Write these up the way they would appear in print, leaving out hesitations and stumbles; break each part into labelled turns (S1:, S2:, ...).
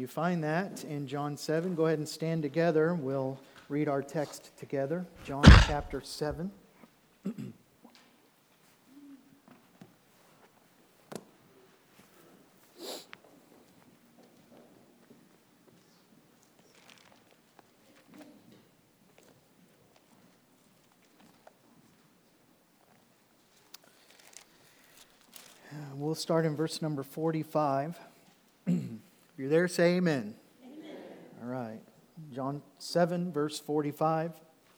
S1: you find that in John 7, go ahead and stand together. We'll read our text together. John chapter 7. We'll start in verse number 45. If you're there, say amen.
S2: Amen.
S1: All right. John 7, verse 45.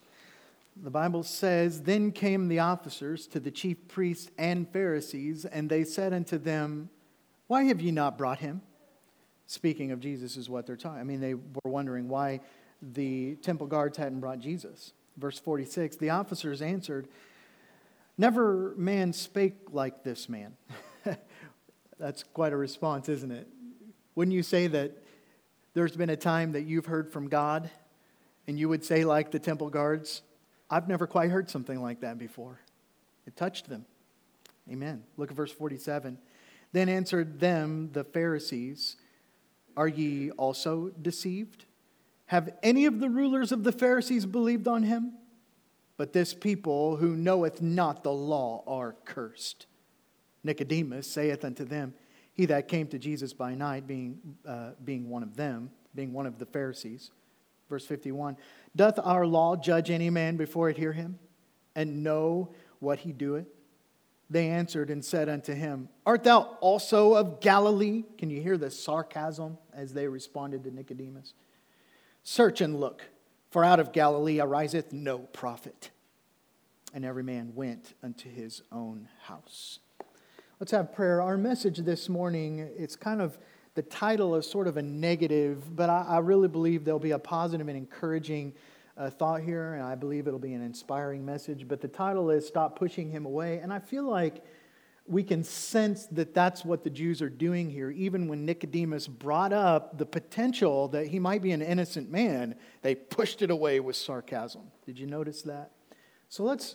S1: The Bible says, "Then came the officers to the chief priests and Pharisees, and they said unto them, Why have ye not brought him?" Speaking of Jesus is what they're talking. I mean, they were wondering why the temple guards hadn't brought Jesus. Verse 46, the officers answered, "Never man spake like this man." That's quite a response, isn't it? Wouldn't you say that there's been a time that you've heard from God and you would say like the temple guards, "I've never quite heard something like that before." It touched them. Amen. Look at verse 47. Then answered them the Pharisees, "Are ye also deceived? Have any of the rulers of the Pharisees believed on him? But this people who knoweth not the law are cursed." Nicodemus saith unto them, he that came to Jesus by night, being one of them, being one of the Pharisees. Verse 51, "Doth our law judge any man before it hear him, and know what he doeth?" They answered and said unto him, "Art thou also of Galilee?" Can you hear the sarcasm as they responded to Nicodemus? "Search and look, for out of Galilee ariseth no prophet." And every man went unto his own house. Let's have prayer. Our message this morning, it's kind of, the title is sort of a negative, but I really believe there'll be a positive and encouraging thought here, and I believe it'll be an inspiring message. But the title is "Stop Pushing Him Away," and I feel like we can sense that that's what the Jews are doing here. Even when Nicodemus brought up the potential that he might be an innocent man, they pushed it away with sarcasm. Did you notice that? So let's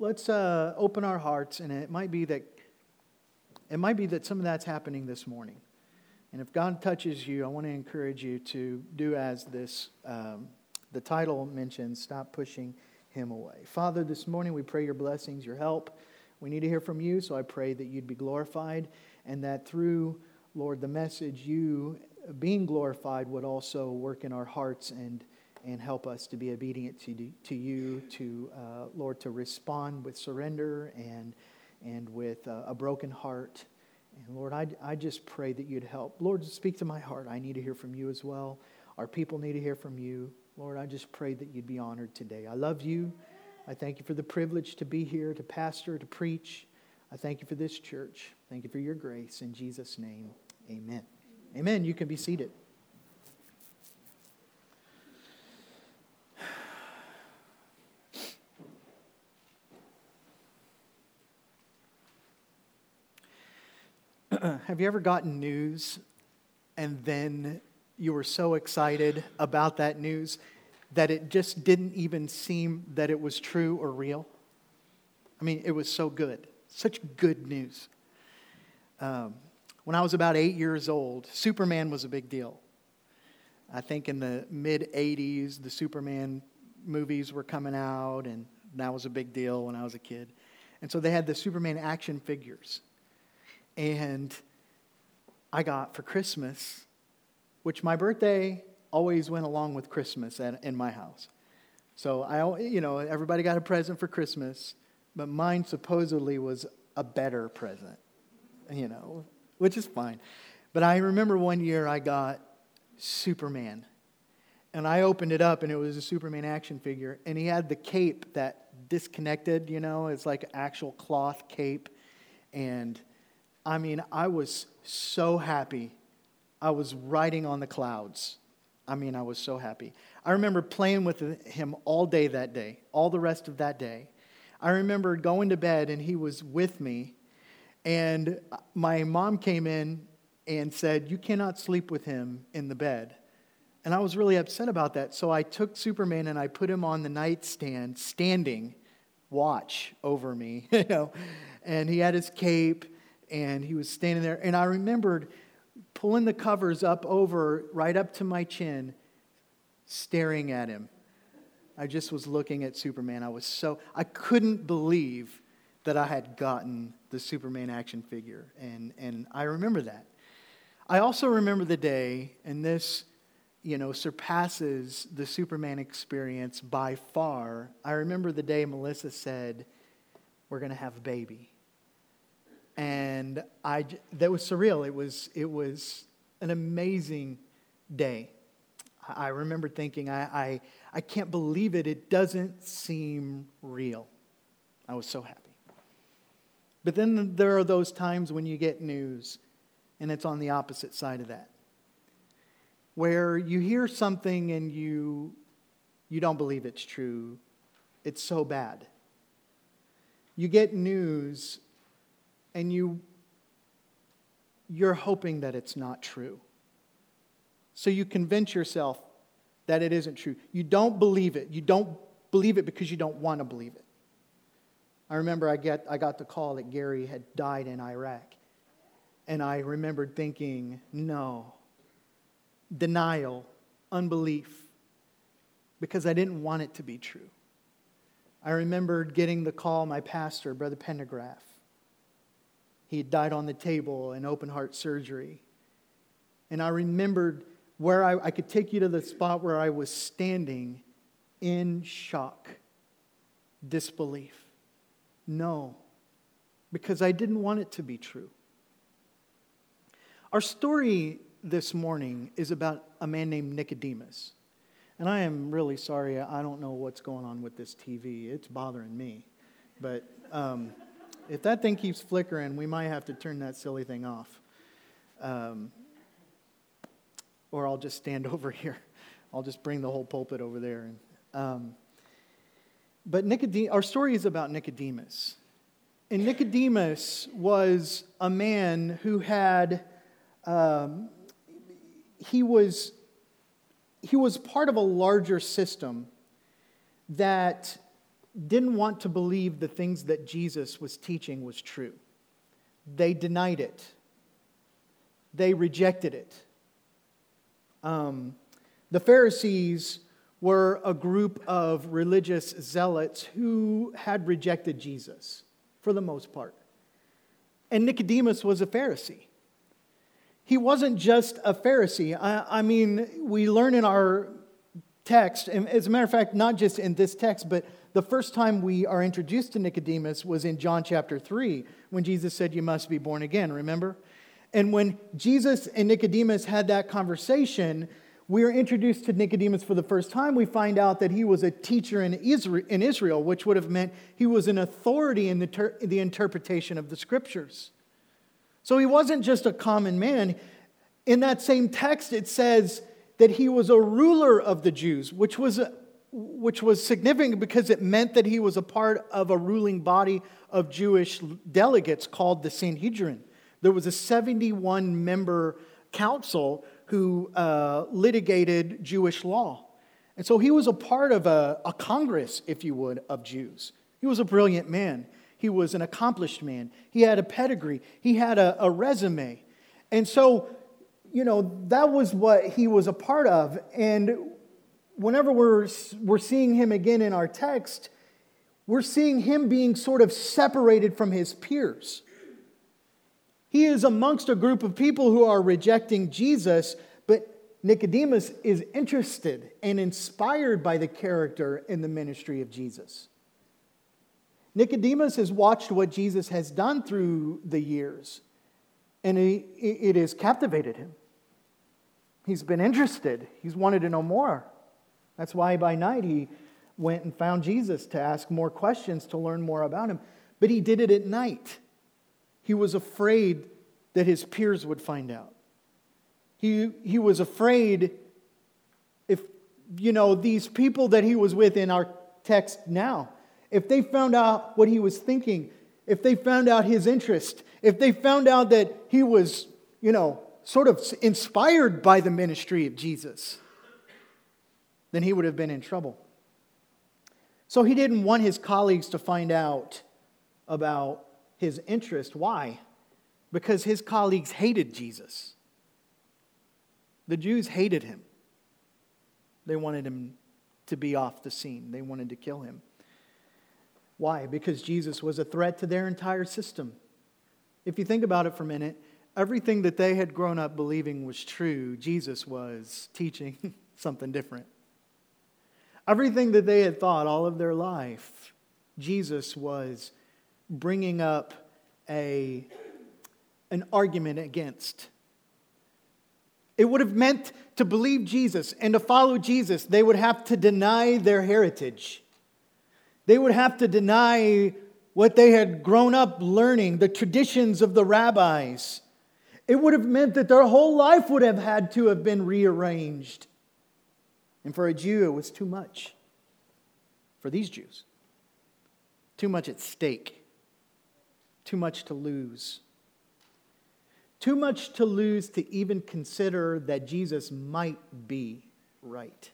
S1: open our hearts, and it might be that some of that's happening this morning. And if God touches you, I want to encourage you to do as this, the title mentions, "Stop Pushing Him Away." Father, this morning we pray your blessings, your help. We need to hear from you, so I pray that you'd be glorified, and that through, Lord, the message, you being glorified would also work in our hearts and help us to be obedient to you, Lord, to respond with surrender and with a broken heart. And Lord, I just pray that you'd help. Lord, speak to my heart. I need to hear from you as well. Our people need to hear from you. Lord, I just pray that you'd be honored today. I love you. I thank you for the privilege to be here, to pastor, to preach. I thank you for this church. Thank you for your grace. In Jesus' name, amen. Amen. You can be seated. Have you ever gotten news and then you were so excited about that news that it just didn't even seem that it was true or real? I mean, it was so good. Such good news. When I was about 8 years old, Superman was a big deal. I think in the mid-'80s, the Superman movies were coming out, and that was a big deal when I was a kid. And so they had the Superman action figures. And I got for Christmas, which my birthday always went along with Christmas in my house. So everybody got a present for Christmas, but mine supposedly was a better present, which is fine. But I remember one year I got Superman, and I opened it up, and it was a Superman action figure, and he had the cape that disconnected, it's like an actual cloth cape, and I mean, I was so happy. I was riding on the clouds. I was so happy. I remember playing with him all day that day, all the rest of that day. I remember going to bed, and he was with me, and my mom came in and said, "You cannot sleep with him in the bed." And I was really upset about that. So I took Superman and I put him on the nightstand, standing, watch over me, and he had his cape. And he was standing there. And I remembered pulling the covers up over, right up to my chin, staring at him. I just was looking at Superman. I couldn't believe that I had gotten the Superman action figure. And I remember that. I also remember the day, and this, surpasses the Superman experience by far. I remember the day Melissa said, "We're going to have a baby." And that was surreal. It was an amazing day. I remember thinking, I can't believe it. It doesn't seem real. I was so happy. But then there are those times when you get news, and it's on the opposite side of that, where you hear something and you don't believe it's true. It's so bad. You get news and you're hoping that it's not true. So you convince yourself that it isn't true. You don't believe it. You don't believe it because you don't want to believe it. I remember I got the call that Gary had died in Iraq. And I remembered thinking, no, denial, unbelief, because I didn't want it to be true. I remembered getting the call, my pastor, Brother Pendergraph. He had died on the table in open heart surgery. And I remembered where I could take you to the spot where I was standing in shock, disbelief. No, because I didn't want it to be true. Our story this morning is about a man named Nicodemus. And I am really sorry, I don't know what's going on with this TV. It's bothering me. But if that thing keeps flickering, we might have to turn that silly thing off. Or I'll just stand over here. I'll just bring the whole pulpit over there. But our story is about Nicodemus. And Nicodemus was a man who had, he was part of a larger system that didn't want to believe the things that Jesus was teaching was true. They denied it. They rejected it. The Pharisees were a group of religious zealots who had rejected Jesus, for the most part. And Nicodemus was a Pharisee. He wasn't just a Pharisee. I mean, we learn in our text, and as a matter of fact, not just in this text, but the first time we are introduced to Nicodemus was in John chapter 3, when Jesus said, "You must be born again," remember? And when Jesus and Nicodemus had that conversation, we are introduced to Nicodemus for the first time. We find out that he was a teacher in Israel, which would have meant he was an authority in the interpretation of the Scriptures. So he wasn't just a common man. In that same text, it says that he was a ruler of the Jews, which was significant because it meant that he was a part of a ruling body of Jewish delegates called the Sanhedrin. There was a 71-member council who litigated Jewish law. And so he was a part of a congress, if you would, of Jews. He was a brilliant man. He was an accomplished man. He had a pedigree. He had a resume. And so, that was what he was a part of. And whenever we're seeing him again in our text, we're seeing him being sort of separated from his peers. He is amongst a group of people who are rejecting Jesus, but Nicodemus is interested and inspired by the character and the ministry of Jesus. Nicodemus has watched what Jesus has done through the years, and it has captivated him. He's been interested. He's wanted to know more. That's why by night he went and found Jesus to ask more questions, to learn more about him. But he did it at night. He was afraid that his peers would find out. He was afraid if, these people that he was with in our text now, if they found out what he was thinking, if they found out his interest, if they found out that he was, sort of inspired by the ministry of Jesus, then he would have been in trouble. So he didn't want his colleagues to find out about his interest. Why? Because his colleagues hated Jesus. The Jews hated him. They wanted him to be off the scene. They wanted to kill him. Why? Because Jesus was a threat to their entire system. If you think about it for a minute, everything that they had grown up believing was true, Jesus was teaching something different. Everything that they had thought all of their life, Jesus was bringing up an argument against. It would have meant to believe Jesus and to follow Jesus, they would have to deny their heritage. They would have to deny what they had grown up learning, the traditions of the rabbis. It would have meant that their whole life would have had to have been rearranged. And for a Jew, it was too much. For these Jews. Too much at stake. Too much to lose. Too much to lose to even consider that Jesus might be right.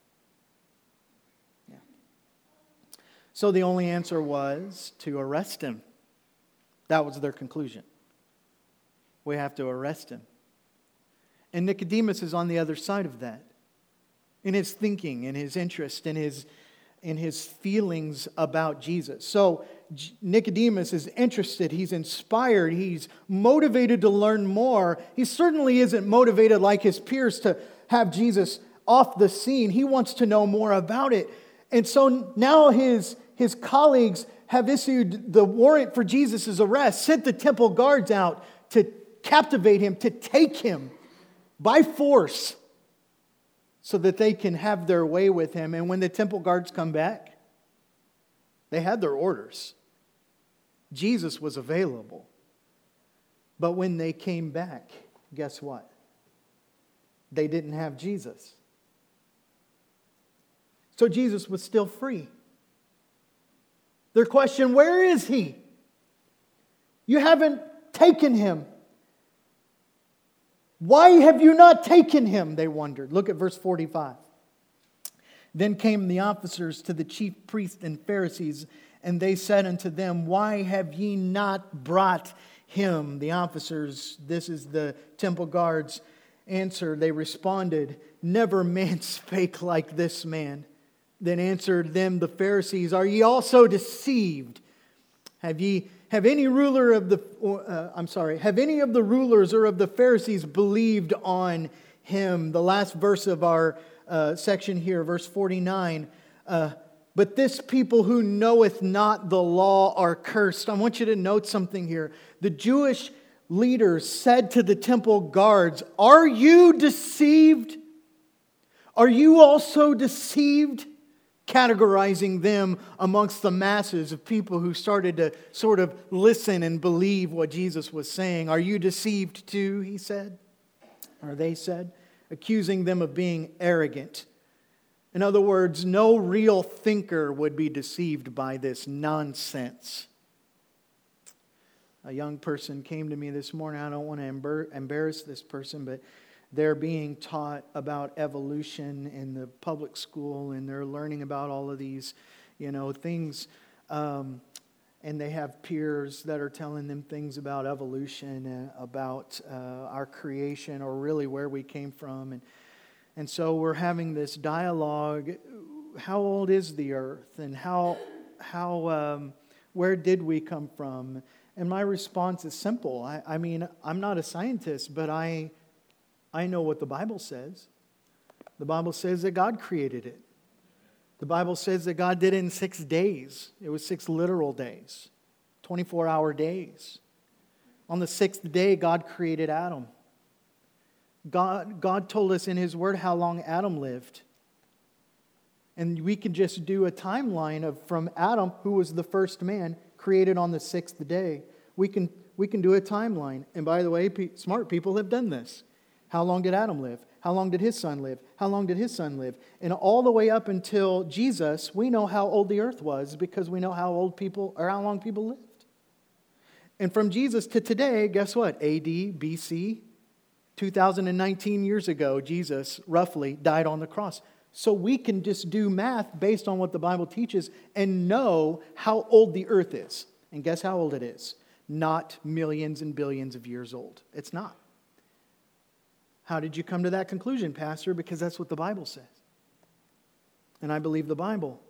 S1: Yeah. So the only answer was to arrest him. That was their conclusion. We have to arrest him. And Nicodemus is on the other side of that. In his thinking, in his interest, in his feelings about Jesus. So Nicodemus is interested, he's inspired, he's motivated to learn more. He certainly isn't motivated like his peers to have Jesus off the scene. He wants to know more about it. And so now his colleagues have issued the warrant for Jesus' arrest, sent the temple guards out to captivate him, to take him by force so that they can have their way with him. And when the temple guards come back, they had their orders. Jesus was available. But when they came back, guess what? They didn't have Jesus. So Jesus was still free. Their question, where is he? You haven't taken him. Why have you not taken him? They wondered. Look at verse 45. Then came the officers to the chief priests and Pharisees, and they said unto them, why have ye not brought him? The officers, this is the temple guards, answered. They responded, never man spake like this man. Then answered them the Pharisees, are ye also deceived? Have any of the rulers or of the Pharisees believed on him? The last verse of our section here, verse 49. But this people who knoweth not the law are cursed. I want you to note something here. The Jewish leaders said to the temple guards, are you deceived? Are you also deceived? Categorizing them amongst the masses of people who started to sort of listen and believe what Jesus was saying. Are you deceived too, he said, or they said, accusing them of being arrogant. In other words, no real thinker would be deceived by this nonsense. A young person came to me this morning. I don't want to embarrass this person, but they're being taught about evolution in the public school, and they're learning about all of these, things. And they have peers that are telling them things about evolution, about our creation, or really where we came from. And so we're having this dialogue. How old is the earth? And where did we come from? And my response is simple. I mean, I'm not a scientist, but I know what the Bible says. The Bible says that God created it. The Bible says that God did it in 6 days. It was 6 literal days, 24-hour days. On the 6th day, God created Adam. God told us in His Word how long Adam lived. And we can just do a timeline from Adam, who was the first man, created on the 6th day. We can do a timeline. And by the way, smart people have done this. How long did Adam live? How long did his son live? How long did his son live? And all the way up until Jesus, we know how old the earth was because we know how long people lived. And from Jesus to today, guess what? AD, BC, 2019 years ago, Jesus roughly died on the cross. So we can just do math based on what the Bible teaches and know how old the earth is. And guess how old it is? Not millions and billions of years old. It's not. How did you come to that conclusion, Pastor? Because that's what the Bible says. And I believe the Bible.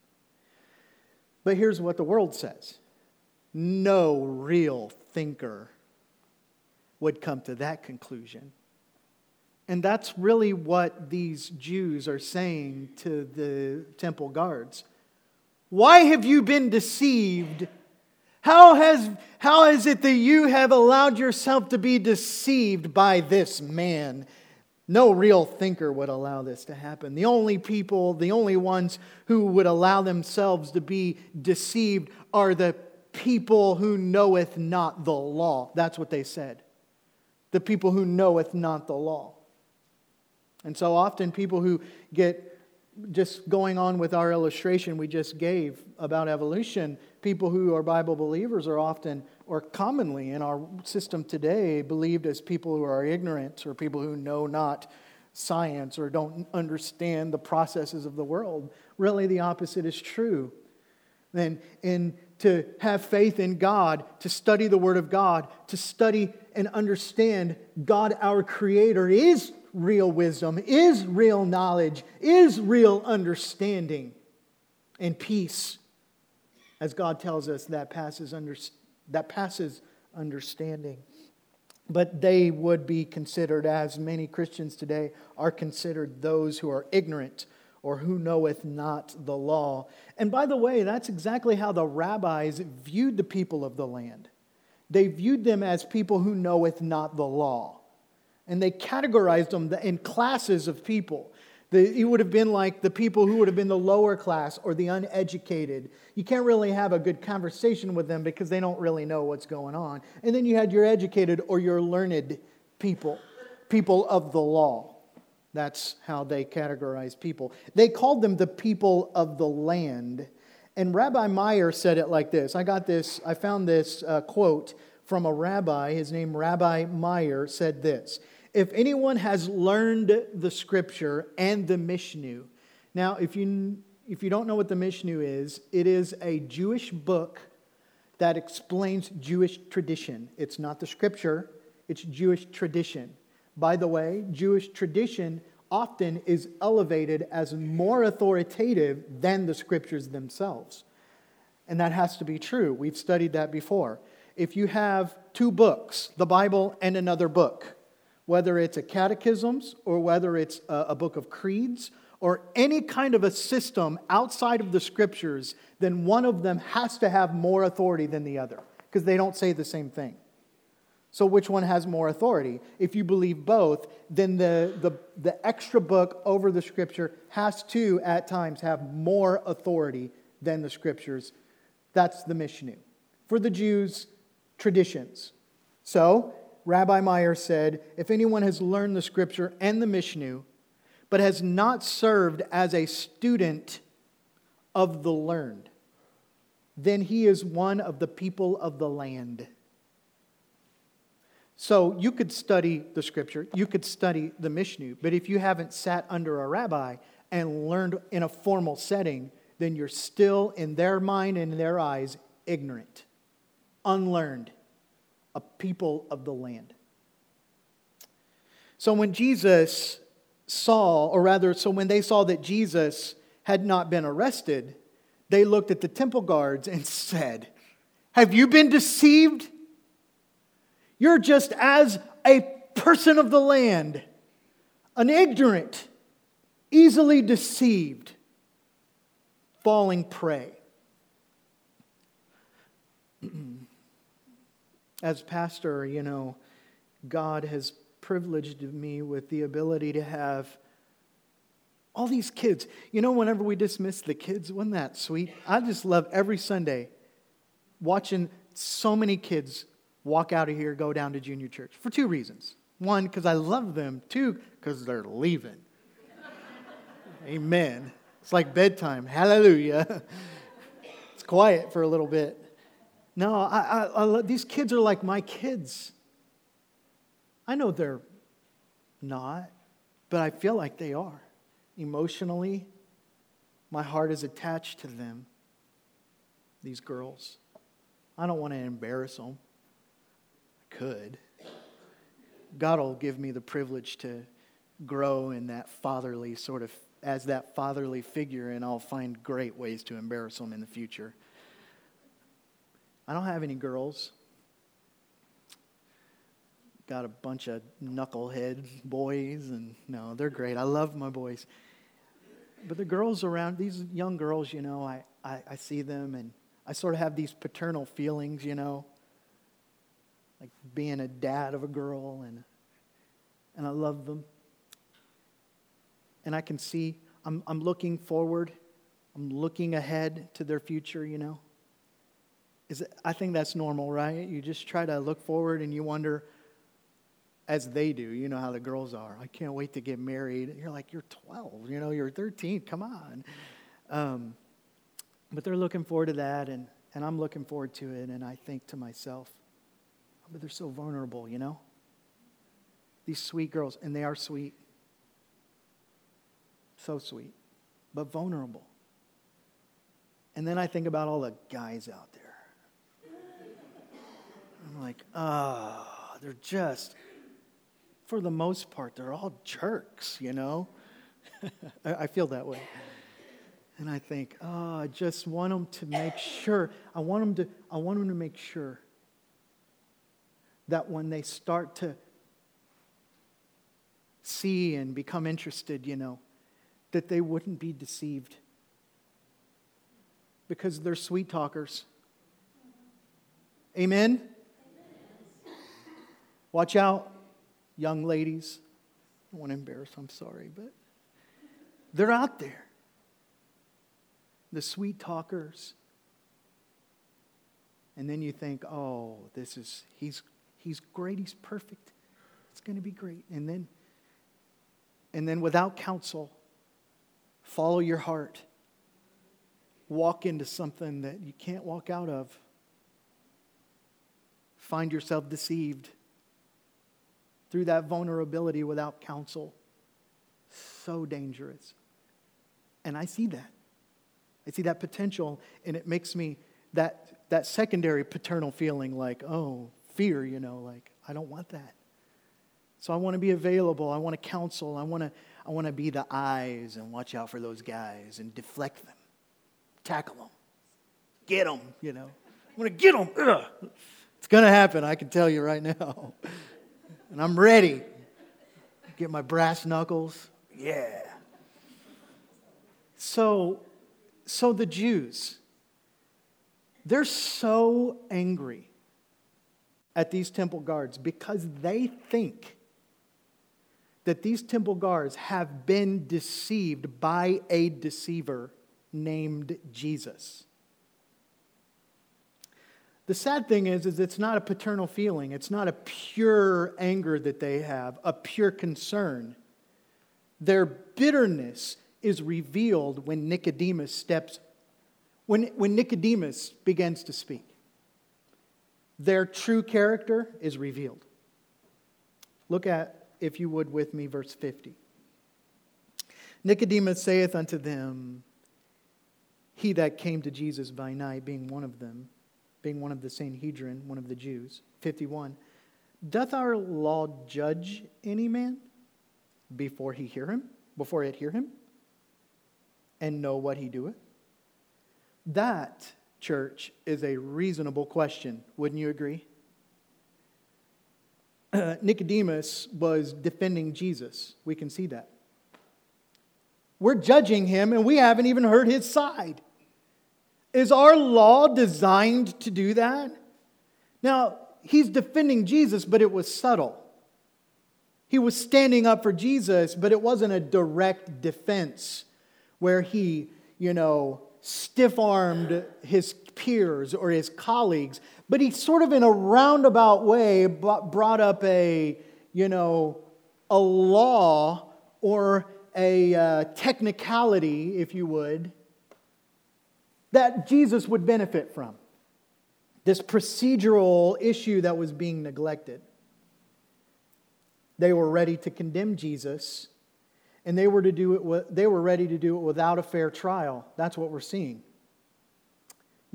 S1: But here's what the world says. No real thinker would come to that conclusion. And that's really what these Jews are saying to the temple guards. Why have you been deceived? How is it that you have allowed yourself to be deceived by this man? No real thinker would allow this to happen. The only ones who would allow themselves to be deceived are the people who knoweth not the law. That's what they said. The people who knoweth not the law. And so often people who get, just going on with our illustration we just gave about evolution, people who are Bible believers are often, or commonly in our system today, believed as people who are ignorant or people who know not science or don't understand the processes of the world. Really, the opposite is true. And to have faith in God, to study the Word of God, to study and understand God, our Creator, is real wisdom, is real knowledge, is real understanding and peace. As God tells us, that passes understanding. But they would be considered, as many Christians today are considered, those who are ignorant or who knoweth not the law. And by the way, that's exactly how the rabbis viewed the people of the land. They viewed them as people who knoweth not the law. And they categorized them in classes of people. It would have been like the people who would have been the lower class or the uneducated. You can't really have a good conversation with them because they don't really know what's going on. And then you had your educated or your learned people of the law. That's how they categorized people. They called them the people of the land. And Rabbi Meyer said it like this. I found this quote from a rabbi. His name, Rabbi Meyer, said this. If anyone has learned the Scripture and the Mishneh. Now, if you don't know what the Mishneh is, it is a Jewish book that explains Jewish tradition. It's not the Scripture, it's Jewish tradition. By the way, Jewish tradition often is elevated as more authoritative than the Scriptures themselves. And that has to be true. We've studied that before. If you have two books, the Bible and another book, whether it's a catechisms or whether it's a book of creeds or any kind of a system outside of the Scriptures, then one of them has to have more authority than the other because they don't say the same thing. So which one has more authority? If you believe both, then the extra book over the Scripture has to, at times, have more authority than the Scriptures. That's the Mishneh. For the Jews, traditions. So, Rabbi Meyer said, if anyone has learned the Scripture and the Mishneh, but has not served as a student of the learned, then he is one of the people of the land. So you could study the Scripture, you could study the Mishneh, but if you haven't sat under a rabbi and learned in a formal setting, then you're still, in their mind and in their eyes, ignorant, unlearned, a people of the land. So when they saw that Jesus had not been arrested, they looked at the temple guards and said, "Have you been deceived? You're just as a person of the land, an ignorant, easily deceived, falling prey." As pastor, God has privileged me with the ability to have all these kids. Whenever we dismiss the kids, wasn't that sweet? I just love every Sunday watching so many kids walk out of here, go down to junior church for two reasons. One, because I love them. Two, because they're leaving. Amen. It's like bedtime. Hallelujah. It's quiet for a little bit. No, I love, these kids are like my kids. I know they're not, but I feel like they are. Emotionally, my heart is attached to them, these girls. I don't want to embarrass them. I could. God will give me the privilege to grow in that fatherly sort of, as that fatherly figure, and I'll find great ways to embarrass them in the future. I don't have any girls. Got a bunch of knucklehead boys, and no, they're great. I love my boys. But the girls around, these young girls, I see them, and I sort of have these paternal feelings, like being a dad of a girl, and I love them. And I can see, I'm looking forward, I'm looking ahead to their future, I think that's normal, right? You just try to look forward and you wonder, as they do, you know how the girls are. I can't wait to get married. You're like, you're 12, you're 13, come on. But they're looking forward to that, and I'm looking forward to it, and I think to myself, but they're so vulnerable, These sweet girls, and they are sweet. So sweet, but vulnerable. And then I think about all the guys out there. I'm like, they're just, for the most part, they're all jerks, I feel that way. And I think, I just want them to make sure. I want them to make sure that when they start to see and become interested, that they wouldn't be deceived. Because they're sweet talkers. Amen? Watch out, young ladies. I don't want to embarrass, I'm sorry, but they're out there. The sweet talkers. And then you think, he's great, he's perfect. It's going to be great. And then without counsel, follow your heart. Walk into something that you can't walk out of. Find yourself deceived through that vulnerability without counsel. So dangerous. And I see that. I see that potential, and it makes me that secondary paternal feeling like, fear, like I don't want that. So I want to be available. I want to counsel. I want to be the eyes and watch out for those guys and deflect them, tackle them, get them. I want to get them. Ugh. It's going to happen. I can tell you right now, and I'm ready. Get my brass knuckles. Yeah. So the Jews, they're so angry at these temple guards because they think that these temple guards have been deceived by a deceiver named Jesus. The sad thing is it's not a paternal feeling. It's not a pure anger that they have, a pure concern. Their bitterness is revealed when Nicodemus when Nicodemus begins to speak. Their true character is revealed. Look at, if you would with me, verse 50. Nicodemus saith unto them, he that came to Jesus by night, being one of them, being one of the Sanhedrin, one of the Jews. 51. Doth our law judge any man before it hear him, and know what he doeth? That, church, is a reasonable question. Wouldn't you agree? Nicodemus was defending Jesus. We can see that. We're judging him, and we haven't even heard his side. Is our law designed to do that? Now, he's defending Jesus, but it was subtle. He was standing up for Jesus, but it wasn't a direct defense where he, stiff-armed his peers or his colleagues, but he sort of in a roundabout way brought up a law or a technicality, if you would, that Jesus would benefit from. This procedural issue that was being neglected. They were ready to condemn Jesus, and they were ready to do it without a fair trial. That's what we're seeing.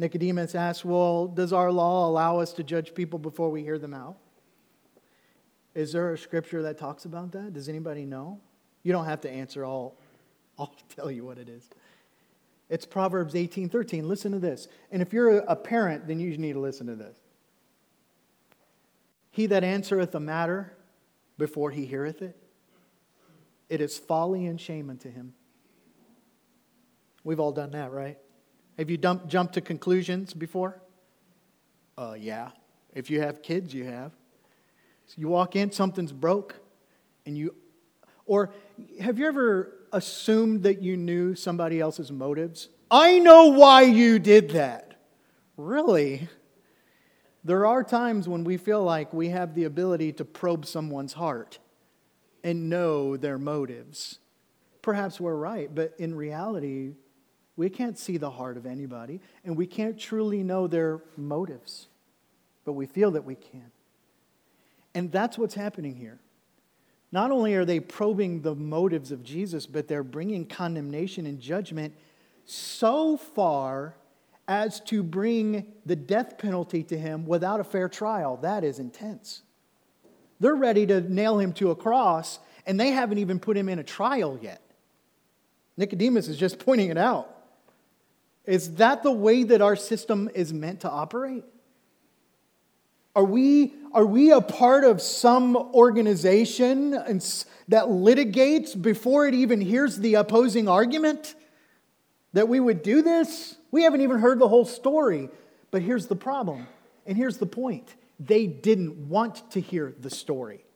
S1: Nicodemus asked, well, does our law allow us to judge people before we hear them out? Is there a scripture that talks about that? Does anybody know? You don't have to answer. I'll tell you what it is. It's Proverbs 18:13. Listen to this. And if you're a parent, then you need to listen to this. He that answereth a matter before he heareth it, it is folly and shame unto him. We've all done that, right? Have you jumped to conclusions before? Yeah. If you have kids, you have. So you walk in, something's broke, or have you ever assumed that you knew somebody else's motives? I know why you did that. Really? There are times when we feel like we have the ability to probe someone's heart and know their motives. Perhaps we're right, but in reality, we can't see the heart of anybody, and we can't truly know their motives, but we feel that we can. And that's what's happening here. Not only are they probing the motives of Jesus, but they're bringing condemnation and judgment so far as to bring the death penalty to him without a fair trial. That is intense. They're ready to nail him to a cross, and they haven't even put him in a trial yet. Nicodemus is just pointing it out. Is that the way that our system is meant to operate? Are we a part of some organization that litigates before it even hears the opposing argument? That we would do this? We haven't even heard the whole story. But here's the problem, and here's the point. They didn't want to hear the story.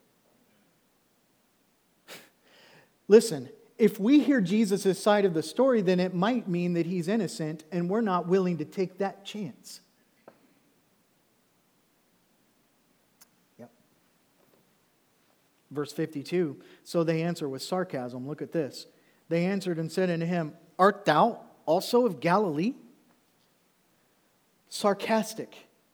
S1: Listen, if we hear Jesus' side of the story, then it might mean that he's innocent, and we're not willing to take that chance. Verse 52, so they answer with sarcasm. Look at this. They answered and said unto him, art thou also of Galilee? Sarcastic.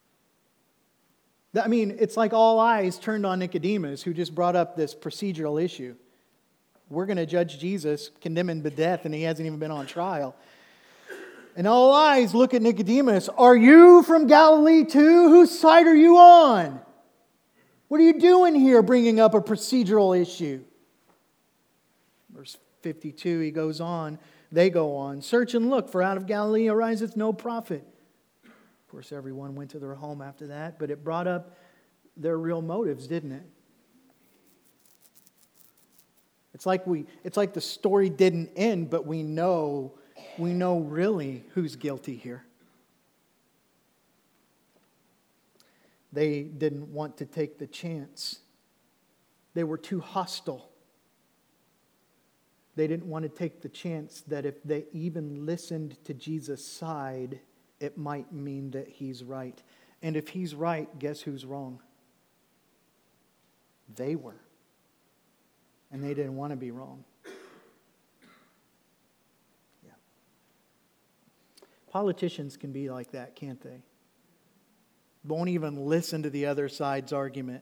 S1: I mean, it's like all eyes turned on Nicodemus, who just brought up this procedural issue. We're going to judge Jesus, condemn him to death, and he hasn't even been on trial. And all eyes look at Nicodemus. Are you from Galilee too? Whose side are you on? What are you doing here bringing up a procedural issue? Verse 52, he goes on. They go on. Search and look, for out of Galilee ariseth no prophet. Of course, everyone went to their home after that, but it brought up their real motives, didn't it? It's like the story didn't end, but we know really who's guilty here. They didn't want to take the chance. They were too hostile. They didn't want to take the chance that if they even listened to Jesus' side, it might mean that he's right. And if he's right, guess who's wrong? They were. And they didn't want to be wrong. Yeah. Politicians can be like that, can't they? Won't even listen to the other side's argument.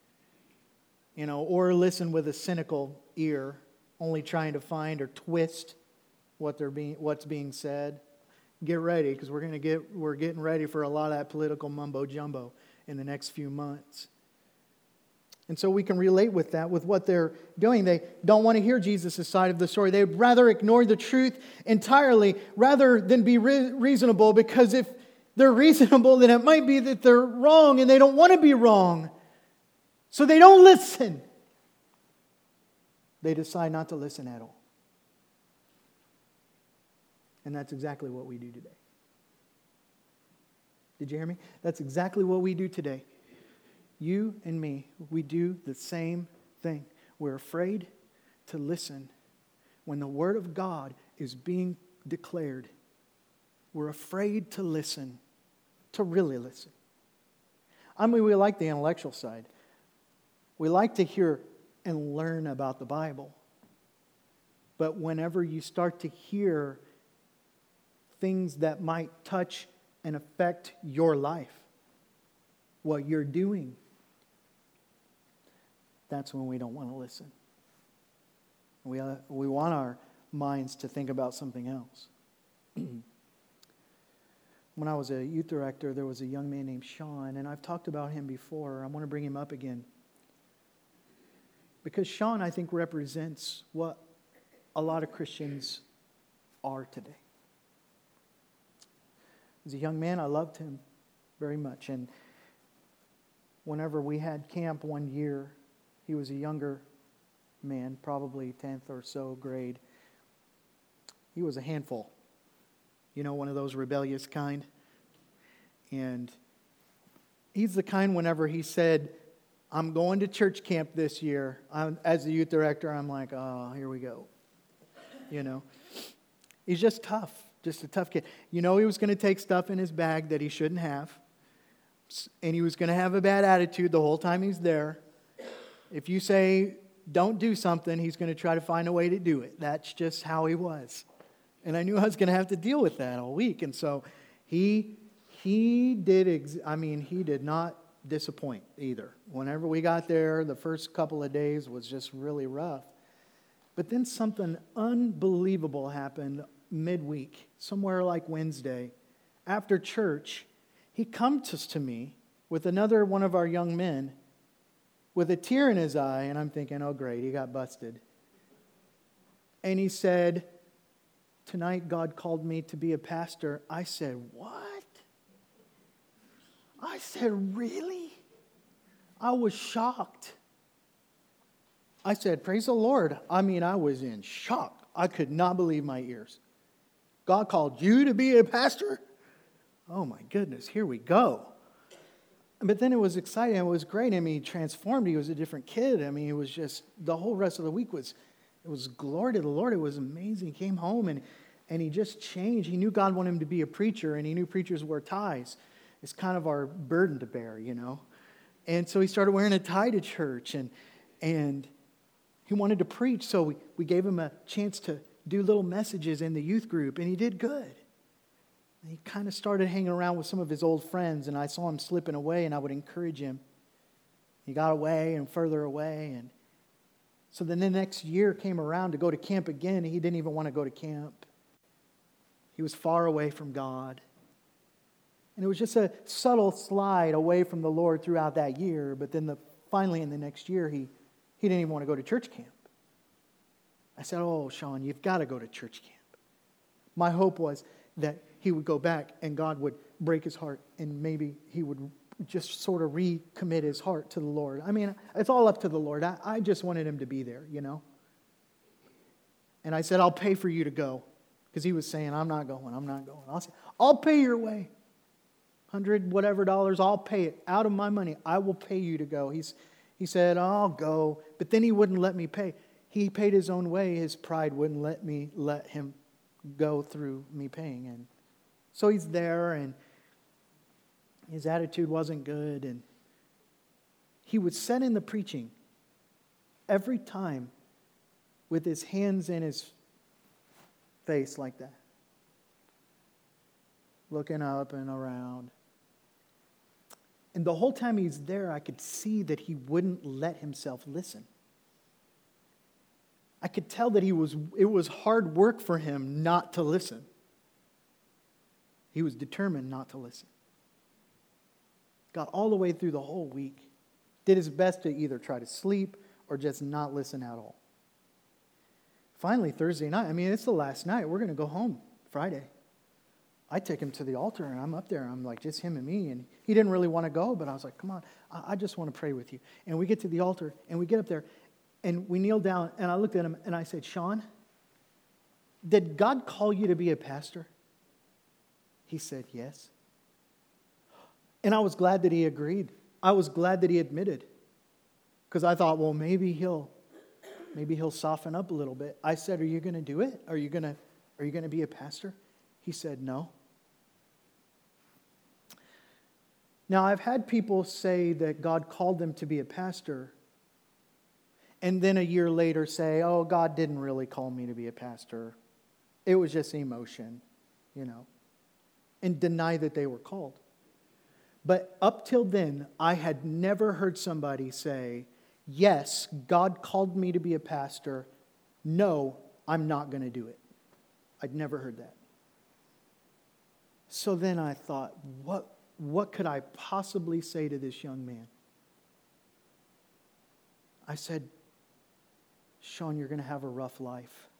S1: Or listen with a cynical ear, only trying to find or twist what's being said. Get ready, because we're getting ready for a lot of that political mumbo jumbo in the next few months. And so we can relate with that, with what they're doing. They don't want to hear Jesus' side of the story. They'd rather ignore the truth entirely rather than be reasonable, because if they're reasonable, then it might be that they're wrong and they don't want to be wrong. So they don't listen. They decide not to listen at all. And that's exactly what we do today. Did you hear me? That's exactly what we do today. You and me, we do the same thing. We're afraid to listen when the Word of God is being declared. We're afraid to listen, to really listen. I mean, we like the intellectual side. We like to hear and learn about the Bible. But whenever you start to hear things that might touch and affect your life, what you're doing, that's when we don't want to listen. We want our minds to think about something else. When I was a youth director, there was a young man named Sean, and I've talked about him before. I want to bring him up again. Because Sean, I think, represents what a lot of Christians are today. As a young man, I loved him very much. And whenever we had camp one year, he was a younger man, probably 10th or so grade. He was a handful. You know, one of those rebellious kind. And he's the kind, whenever he said, I'm going to church camp this year, as the youth director, I'm like, oh, here we go. You know, he's just tough, just a tough kid. You know, he was going to take stuff in his bag that he shouldn't have. And he was going to have a bad attitude the whole time he's there. If you say, don't do something, he's going to try to find a way to do it. That's just how he was. And I knew I was going to have to deal with that all week. And so he did not disappoint either. Whenever we got there, the first couple of days was just really rough. But then something unbelievable happened midweek, somewhere like Wednesday. After church, he comes to me with another one of our young men with a tear in his eye, and I'm thinking, oh great, he got busted. And he said, tonight God called me to be a pastor. I said, what? I said, really? I was shocked. I said, praise the Lord. I was in shock. I could not believe my ears. God called you to be a pastor? Oh my goodness, here we go. But then it was exciting. It was great. He transformed. He was a different kid. It was just, the whole rest of the week it was glory to the Lord. It was amazing. He came home and he just changed. He knew God wanted him to be a preacher, and he knew preachers wore ties. It's kind of our burden to bear, you know. And so he started wearing a tie to church, and he wanted to preach. So we gave him a chance to do little messages in the youth group, and he did good. And he kind of started hanging around with some of his old friends, and I saw him slipping away, and I would encourage him. He got away and further away, and so then the next year came around to go to camp again. He didn't even want to go to camp. He was far away from God. And it was just a subtle slide away from the Lord throughout that year. But then finally in the next year, he didn't even want to go to church camp. I said, oh, Sean, you've got to go to church camp. My hope was that he would go back and God would break his heart, and maybe he would just sort of recommit his heart to the Lord. It's all up to the Lord. I just wanted him to be there, you know. And I said, I'll pay for you to go. Because he was saying, I'm not going. I said, I'll pay your way. $100 whatever, I'll pay it out of my money. I will pay you to go. He said, I'll go. But then he wouldn't let me pay. He paid his own way. His pride wouldn't let him go through me paying. And so he's there, and his attitude wasn't good. And he would sit in the preaching every time with his hands in his face like that, looking up and around. And the whole time he's there, I could see that he wouldn't let himself listen. I could tell that it was hard work for him not to listen. He was determined not to listen. Got all the way through the whole week. Did his best to either try to sleep or just not listen at all. Finally, Thursday night, it's the last night. We're going to go home Friday. I take him to the altar, and I'm up there. I'm like, just him and me. And he didn't really want to go, but I was like, come on, I just want to pray with you. And we get to the altar, and we get up there, and we kneel down, and I looked at him, and I said, Sean, did God call you to be a pastor? He said, yes. And I was glad that he agreed. I was glad that he admitted. Because I thought, well, maybe he'll soften up a little bit. I said, are you going to do it? Are you going to be a pastor? He said, no. Now, I've had people say that God called them to be a pastor, and then a year later say, oh, God didn't really call me to be a pastor. It was just emotion, and deny that they were called. But up till then, I had never heard somebody say, yes, God called me to be a pastor. No, I'm not going to do it. I'd never heard that. So then I thought, what could I possibly say to this young man? I said, Sean, you're going to have a rough life.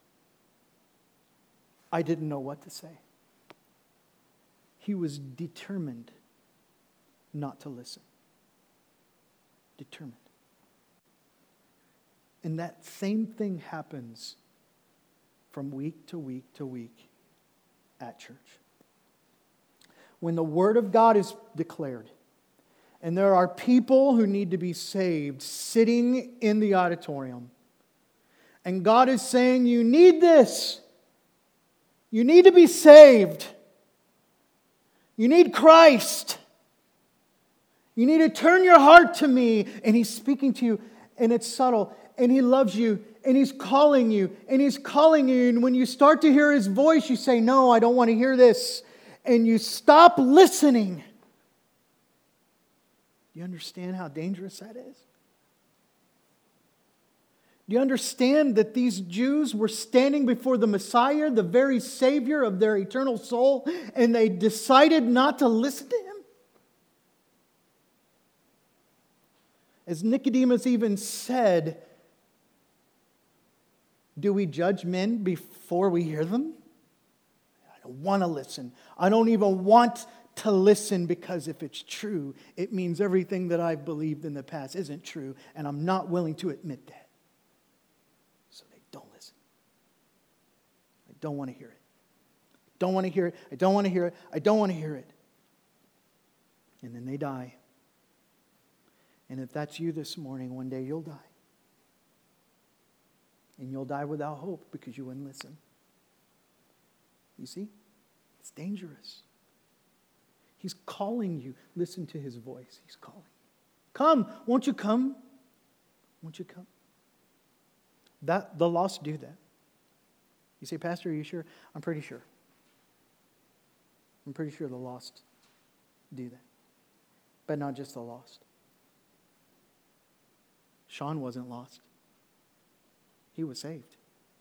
S1: I didn't know what to say. He was determined not to listen. Determined. And that same thing happens from week to week to week at church. When the Word of God is declared, and there are people who need to be saved sitting in the auditorium, and God is saying, you need this. You need to be saved. You need Christ. You need to turn your heart to me. And He's speaking to you, and it's subtle, and He loves you, and He's calling you, and He's calling you. And when you start to hear His voice, you say, no, I don't want to hear this. And you stop listening. Do you understand how dangerous that is? Do you understand that these Jews were standing before the Messiah, the very Savior of their eternal soul, and they decided not to listen to Him? As Nicodemus even said, do we judge men before we hear them? I don't want to listen. I don't even want to listen, because if it's true, it means everything that I've believed in the past isn't true, and I'm not willing to admit that. So they don't listen. I don't want to hear it. I don't want to hear it. I don't want to hear it. I don't want to hear it. And then they die. And if that's you this morning, one day you'll die. And you'll die without hope because you wouldn't listen. You see? It's dangerous. He's calling you. Listen to His voice. He's calling. Come. Won't you come? Won't you come? The lost do that. You say, Pastor, are you sure? I'm pretty sure. I'm pretty sure the lost do that. But not just the lost. Sean wasn't lost. He was saved.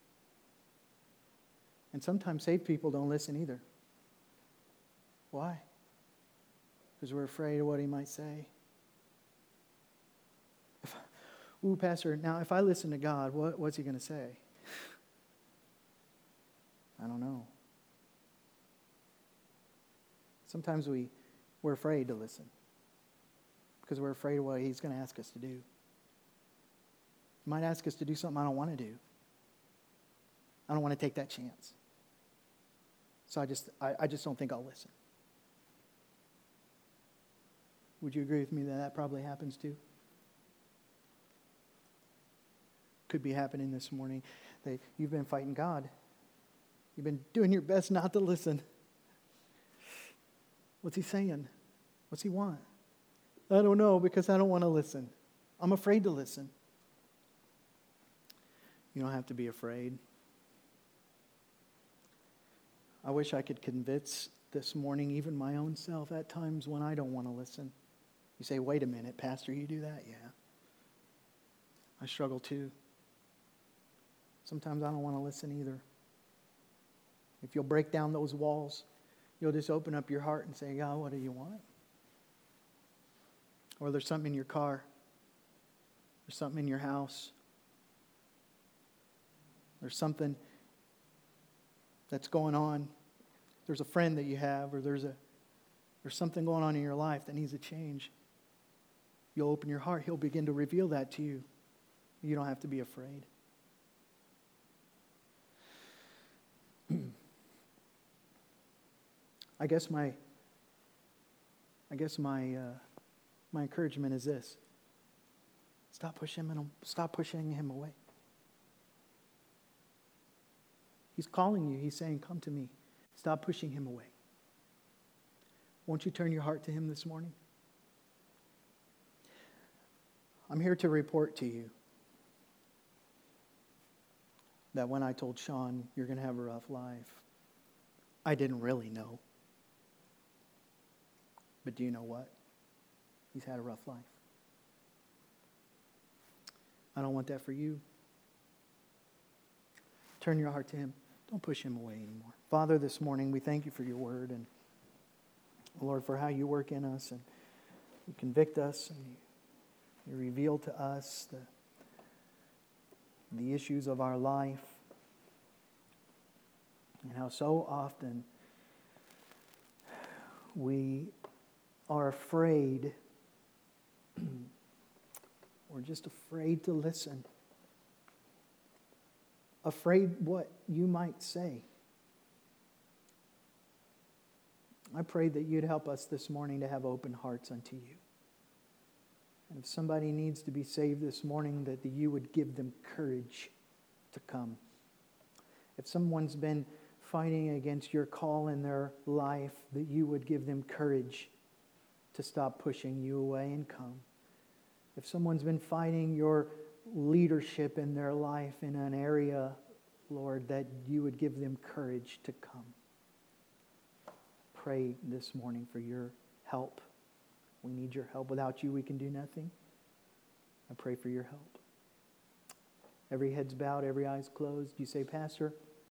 S1: And sometimes saved people don't listen either. Why? Because we're afraid of what he might say. Ooh, Pastor, now if I listen to God, what's He going to say? I don't know. Sometimes we're afraid to listen because we're afraid of what He's going to ask us to do. He might ask us to do something I don't want to do. I don't want to take that chance. So I just don't think I'll listen. Would you agree with me that probably happens too? Could be happening this morning. That you've been fighting God. You've been doing your best not to listen. What's He saying? What's He want? I don't know, because I don't want to listen. I'm afraid to listen. You don't have to be afraid. I wish I could convince this morning even my own self at times when I don't want to listen. You say, wait a minute, Pastor, you do that? Yeah. I struggle too. Sometimes I don't want to listen either. If you'll break down those walls, you'll just open up your heart and say, God, what do you want? Or there's something in your car. There's something in your house. There's something that's going on. There's a friend that you have, or there's something going on in your life that needs a change. You'll open your heart. He'll begin to reveal that to you. You don't have to be afraid. I guess my encouragement is this: stop pushing him away. He's calling you. He's saying, "Come to me." Stop pushing him away. Won't you turn your heart to him this morning? I'm here to report to you that when I told Sean, you're going to have a rough life, I didn't really know. But do you know what? He's had a rough life. I don't want that for you. Turn your heart to him. Don't push him away anymore. Father, this morning we thank you for your word, and Lord, for how you work in us and you convict us and you reveal to us the issues of our life, and how so often we are afraid. We're just afraid to listen. Afraid what you might say. I pray that you'd help us this morning to have open hearts unto you. And if somebody needs to be saved this morning, that you would give them courage to come. If someone's been fighting against your call in their life, that you would give them courage to stop pushing you away and come. If someone's been fighting your leadership in their life in an area, Lord, that you would give them courage to come. Pray this morning for your help. We need your help. Without you, we can do nothing. I pray for your help. Every head's bowed, every eye's closed. You say, Pastor,